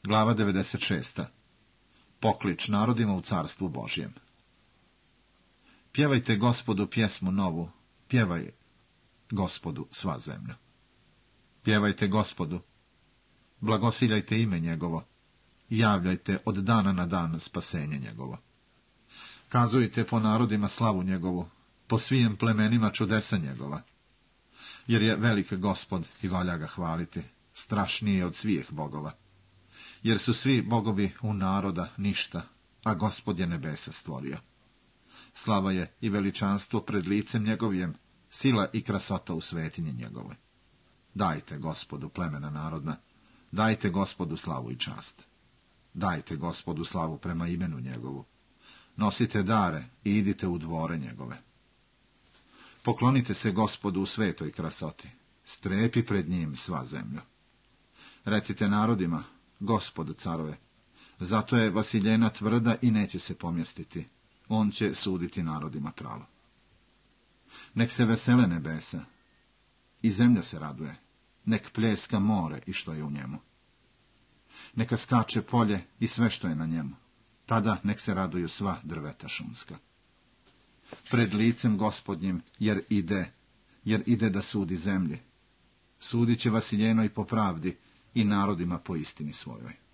Glava 96. Poklič narodima u carstvu Božjem. Pjevajte Gospodu pjesmu novu, pjevaj Gospodu sva zemlja. Pjevajte Gospodu, blagosiljajte ime njegovo, javljajte od dana na dan spasenje njegovo. Kazujte po narodima slavu njegovu, po svijem plemenima čudesa njegova. Jer je velik Gospod i valja ga hvaliti, strašniji od svih bogova. Jer su svi bogovi u naroda ništa, a Gospod je nebesa stvorio. Slava je i veličanstvo pred licem njegovim, sila i krasota u svetinji njegove. Dajte Gospodu plemena narodna, dajte Gospodu slavu i čast. Dajte Gospodu slavu prema imenu njegovu. Nosite dare i idite u dvore njegove. Poklonite se Gospodu u svetoj krasoti, strepi pred njim sva zemlja. Recite narodima, Gospod carove, zato je vasiljena tvrda i neće se pomjestiti, on će suditi narodima pravo. Nek se vesele nebesa, i zemlja se raduje, nek pljeska more i što je u njemu. Neka skače polje i sve što je na njemu, tada nek se raduju sva drveta šumska. Pred licem Gospodnjim, jer ide da sudi zemlji. Sudit će vasiljenoj po pravdi i narodima po istini svojoj.